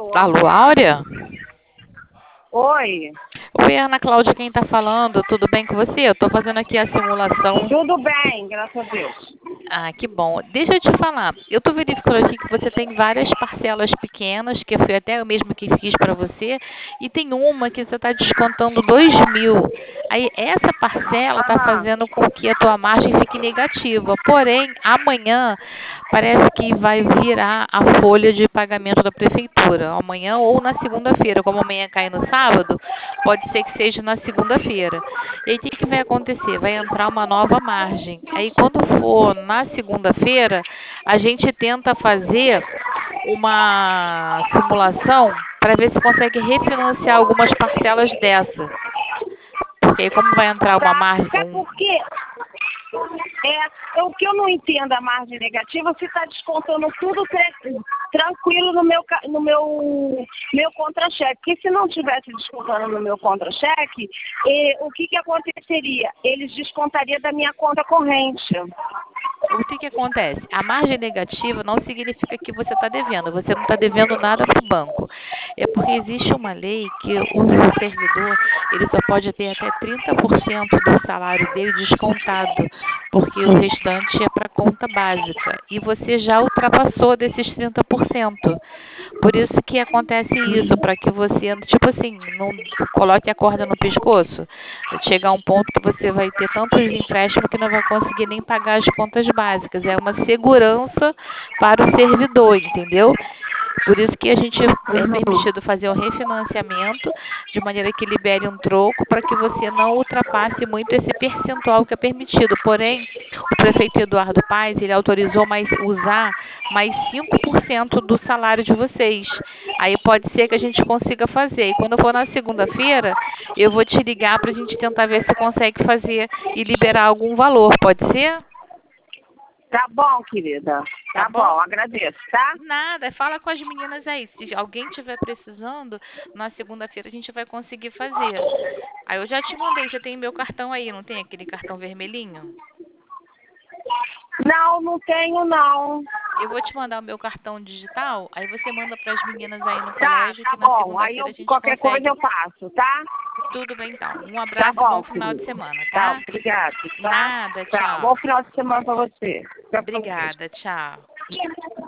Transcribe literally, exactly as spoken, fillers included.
Alô? Alô, Áurea? Oi. Oi, Ana Cláudia, quem tá falando? Tudo bem com você? Eu tô fazendo aqui a simulação. Tudo bem, graças a Deus. Ah, que bom. Deixa eu te falar. Eu tô verificando aqui que você tem várias parcelas pequenas, que foi até eu mesmo que fiz para você, e tem uma que você está descontando dois mil. Aí essa parcela está Aham. fazendo com que a tua margem fique negativa. Porém, amanhã parece que vai virar a folha de pagamento da prefeitura. Amanhã ou na segunda-feira. Como amanhã cai no sábado, pode ser que seja na segunda-feira. E aí o que, que vai acontecer? Vai entrar uma nova margem. Aí quando for na segunda-feira, a gente tenta fazer uma simulação para ver se consegue refinanciar algumas parcelas dessa. Porque aí como vai entrar uma Tá, margem, sabe um, por quê? É, o que eu não entendo a margem negativa, você está descontando tudo tra- tranquilo no meu, ca- no meu, meu contra-cheque. Porque se não tivesse descontando no meu contra-cheque, eh, o que, que aconteceria? Eles descontariam da minha conta corrente. o que, que acontece? A margem negativa não significa que você está devendo. Você não está devendo nada para o banco. É porque existe uma lei que o servidor ele só pode ter até trinta por cento do salário dele descontado, porque o restante é para conta básica. E você já ultrapassou desses trinta por cento. Por isso que acontece isso, para que você, tipo assim, não coloque a corda no pescoço. Chegar a um ponto que você vai ter tantos empréstimos que não vai conseguir nem pagar as contas básicas. É uma segurança para o servidor, entendeu? Por isso que a gente é Uhum. permitido fazer o refinanciamento de maneira que libere um troco para que você não ultrapasse muito esse percentual que é permitido. Porém, o prefeito Eduardo Paes, ele autorizou mais usar mais cinco por cento do salário de vocês. Aí pode ser que a gente consiga fazer. E quando for na segunda-feira, eu vou te ligar para a gente tentar ver se consegue fazer e liberar algum valor. Pode ser? Tá bom, querida. Tá Tá bom? bom, agradeço, tá? Nada, fala com as meninas aí. Se alguém estiver precisando, na segunda-feira a gente vai conseguir fazer. Aí eu já te mandei, você tem meu cartão aí, não tem aquele cartão vermelhinho? Não, não tenho, não. Eu vou te mandar o meu cartão digital, aí você manda para as meninas aí no Tá, colégio tá que na bom. Aí segunda-feira eu, a gente qualquer coisa consegue. eu faço, tá? Tudo bem então. Um Tá abraço e bom bom, final de querida. semana, Tá, tá? obrigada, tá? Nada, Tá, bom tchau. final de semana pra você. Fica com Deus. Obrigada, tchau.